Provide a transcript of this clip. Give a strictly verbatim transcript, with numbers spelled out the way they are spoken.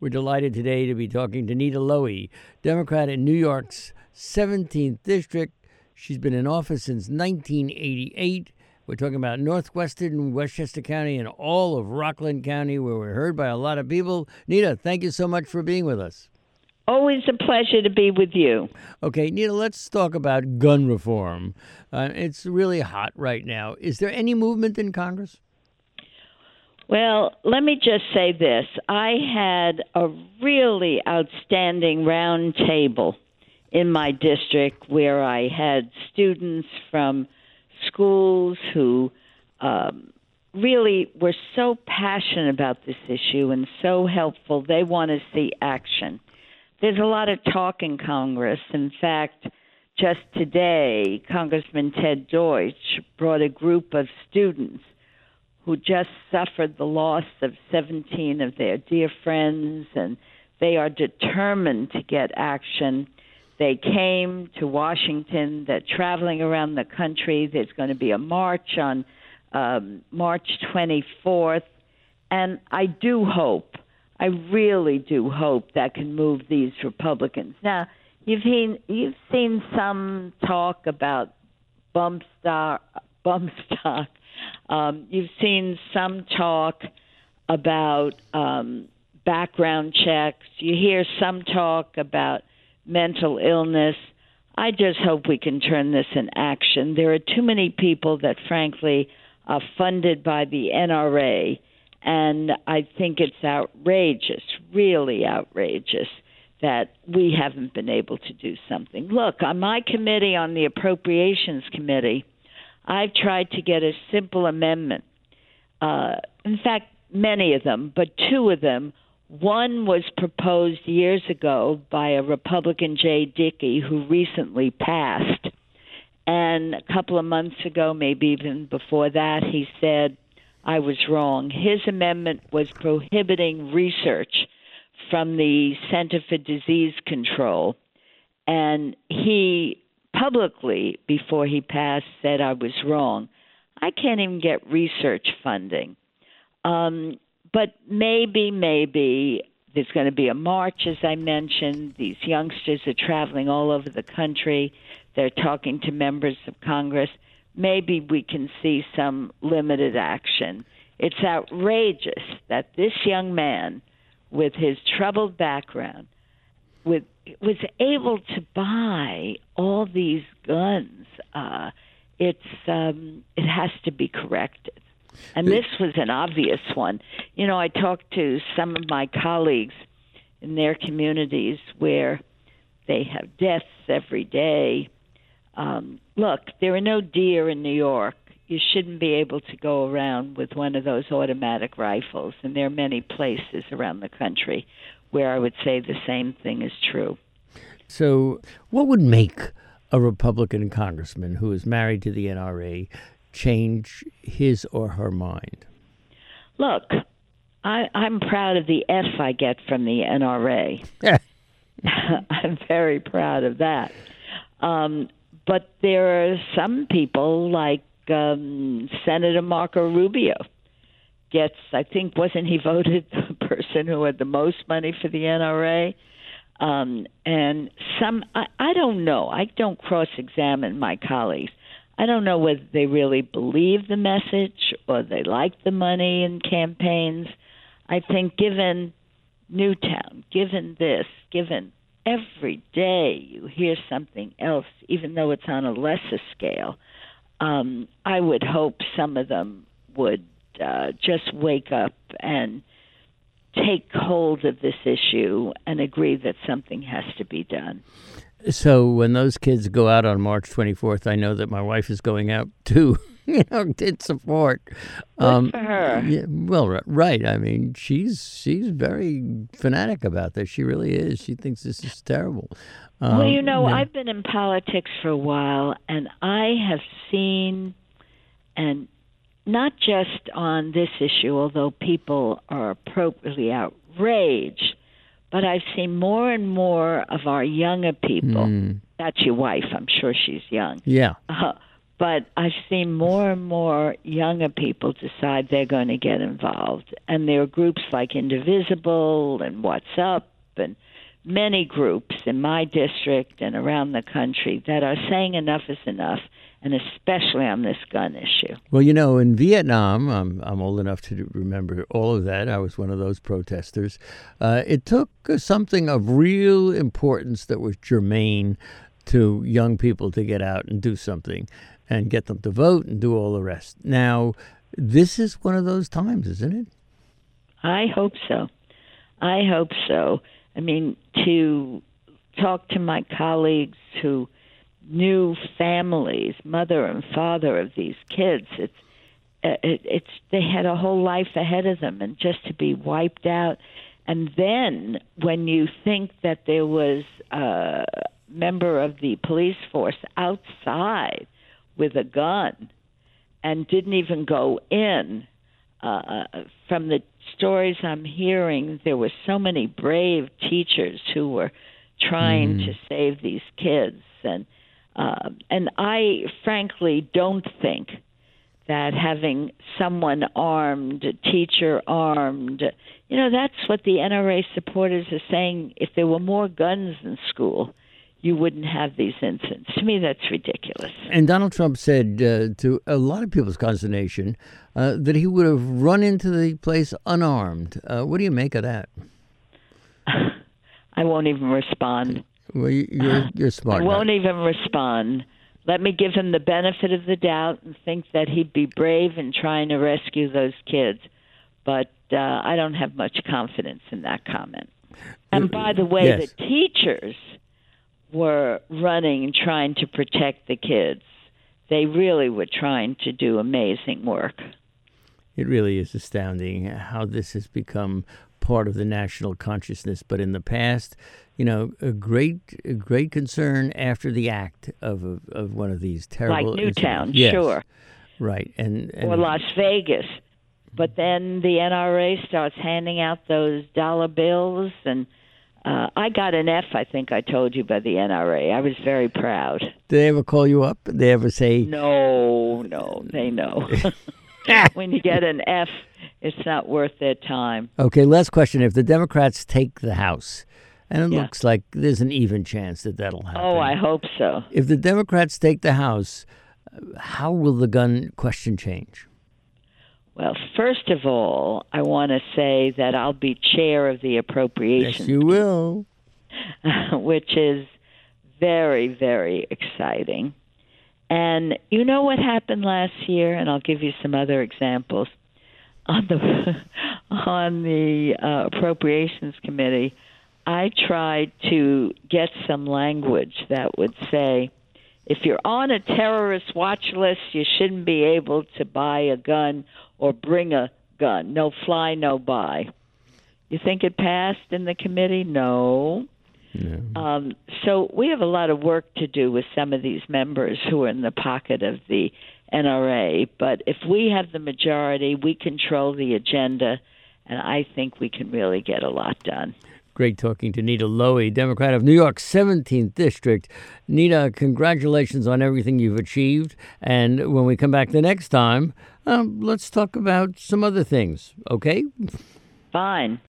We're delighted today to be talking to Nita Lowey, Democrat in New York's seventeenth District. She's been in office since nineteen eighty-eight. We're talking about Northwestern, Westchester County, and all of Rockland County, where we're heard by a lot of people. Nita, thank you so much for being with us. Always a pleasure to be with you. Okay, Nita, let's talk about gun reform. Uh, it's really hot right now. Is there any movement in Congress? Well, let me just say this. I had a really outstanding round table in my district where I had students from schools who um, really were so passionate about this issue and so helpful. They want to see action. There's a lot of talk in Congress. In fact, just today, Congressman Ted Deutsch brought a group of students who just suffered the loss of seventeen of their dear friends, and they are determined to get action. They came to Washington. They're traveling around the country. There's going to be a march on um, March twenty-fourth, and I do hope I really do hope that can move these Republicans. Now, you've seen, you've seen some talk about bump stock. Bump stock. Um, you've seen some talk about um, background checks. You hear some talk about mental illness. I just hope we can turn this in action. There are too many people that, frankly, are funded by the N R A. And I think it's outrageous, really outrageous, that we haven't been able to do something. Look, on my committee, on the Appropriations Committee, I've tried to get a simple amendment. Uh, in fact, many of them, but two of them. One was proposed years ago by a Republican, Jay Dickey, who recently passed. And a couple of months ago, maybe even before that, he said, I was wrong. His amendment was prohibiting research from the Center for Disease Control. And he publicly, before he passed, said I was wrong. I can't even get research funding. Um, but maybe, maybe there's going to be a march, as I mentioned. These youngsters are traveling all over the country. They're talking to members of Congress. Maybe we can see some limited action. It's outrageous that this young man, with his troubled background, with, was able to buy all these guns. Uh, it's um, it has to be corrected. And this was an obvious one. You know, I talked to some of my colleagues in their communities where they have deaths every day. Um, look, there are no deer in New York. You shouldn't be able to go around with one of those automatic rifles. And there are many places around the country where I would say the same thing is true. So what would make a Republican congressman who is married to the N R A change his or her mind? Look, I, I'm proud of the F I get from the N R A. I'm very proud of that. Um, but there are some people like um, Senator Marco Rubio gets, I think, wasn't he voted the person who had the most money for the N R A? Um, and some, I, I don't know. I don't cross-examine my colleagues. I don't know whether they really believe the message or they like the money in campaigns. I think given Newtown, given this, given every day you hear something else, even though it's on a lesser scale, um, I would hope some of them would uh, just wake up and take hold of this issue and agree that something has to be done. So when those kids go out on March twenty-fourth, I know that my wife is going out too, you know, in support. Good um, for her. Yeah, well, right. I mean, she's she's very fanatic about this. She really is. She thinks this is terrible. Um, well, you know, yeah. I've been in politics for a while, and I have seen, and not just on this issue, although people are appropriately outraged, but I've seen more and more of our younger people. Mm. That's your wife. I'm sure she's young. Yeah. Uh, But I've seen more and more younger people decide they're going to get involved. And there are groups like Indivisible and What's Up and many groups in my district and around the country that are saying enough is enough, and especially on this gun issue. Well, you know, in Vietnam, I'm, I'm old enough to remember all of that. I was one of those protesters. Uh, it took uh, something of real importance that was germane to young people to get out and do something and get them to vote and do all the rest. Now, this is one of those times, isn't it? I hope so. I hope so. I mean, to talk to my colleagues who knew families, mother and father of these kids, it's it, it's they had a whole life ahead of them, and just to be wiped out. And then when you think that there was a member of the police force outside with a gun and didn't even go in, uh, from the stories I'm hearing, there were so many brave teachers who were trying mm. to save these kids. And uh, and I frankly don't think that having someone armed, a teacher armed, you know, that's what the N R A supporters are saying. If there were more guns in school, you wouldn't have these incidents. To me, that's ridiculous. And Donald Trump said uh, to a lot of people's consternation uh, that he would have run into the place unarmed. Uh, what do you make of that? I won't even respond. Well, you're, you're smart. I won't even respond. Let me give him the benefit of the doubt and think that he'd be brave in trying to rescue those kids. But uh, I don't have much confidence in that comment. And by the way, yes. the teachers were running and trying to protect the kids. They really were trying to do amazing work. It really is astounding how this has become part of the national consciousness. But in the past, you know, a great, a great concern after the act of of, of one of these terrible like Newtown, yes. sure, right, and, and or Las Vegas. But then the N R A starts handing out those dollar bills, and uh, I got an F. I think I told you by the N R A. I was very proud. Did they ever call you up? Did they ever say no? No, they know. When you get an F, it's not worth their time. Okay, last question. If the Democrats take the House, and it yeah. looks like there's an even chance that that'll happen. Oh, I hope so. If the Democrats take the House, how will the gun question change? Well, first of all, I want to say that I'll be chair of the Appropriations. Yes, you will. Which is very, very exciting. And you know what happened last year? And I'll give you some other examples. On the on the uh, Appropriations Committee, I tried to get some language that would say, if you're on a terrorist watch list, you shouldn't be able to buy a gun or bring a gun. No fly, no buy. You think it passed in the committee? No. No. Um, so we have a lot of work to do with some of these members who are in the pocket of the N R A. But if we have the majority, we control the agenda, and I think we can really get a lot done. Great talking to Nita Lowey, Democrat of New York's seventeenth District. Nita, congratulations on everything you've achieved. And when we come back the next time, um, let's talk about some other things, okay? Fine.